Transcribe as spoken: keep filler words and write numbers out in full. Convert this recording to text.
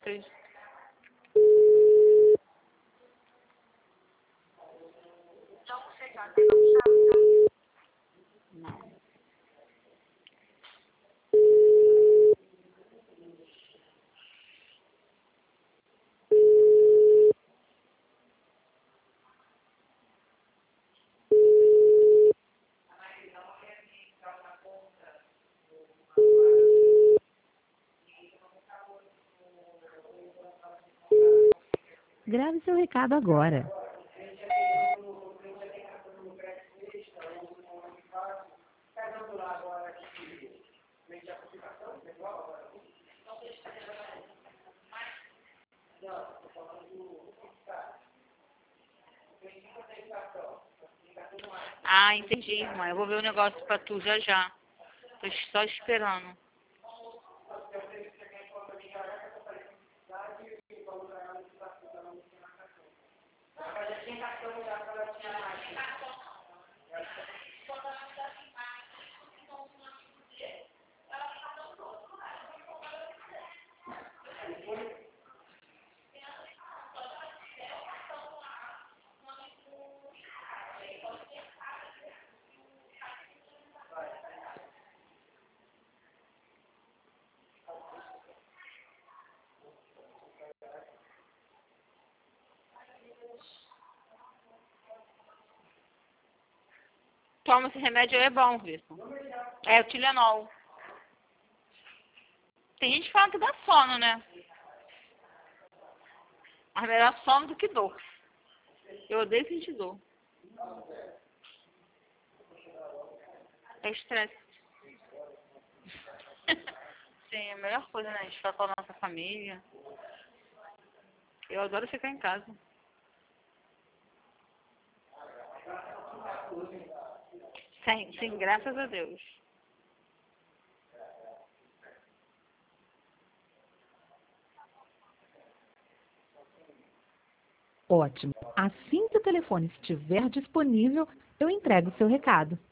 Três. Não. Grave seu recado agora. Ah, entendi, irmã. Eu vou ver o negócio pra tu já já. Tô só esperando. Toma esse remédio aí, é bom, Vitor. É o Tilenol. Tem gente que fala que dá sono, né? Mas melhor sono do que dor. Eu odeio sentir dor. É estresse. Sim, é a melhor coisa, né? A gente ficar com a nossa família. Eu adoro ficar em casa. Sim, sim, graças a Deus. Ótimo. Assim que o telefone estiver disponível, eu entrego seu recado.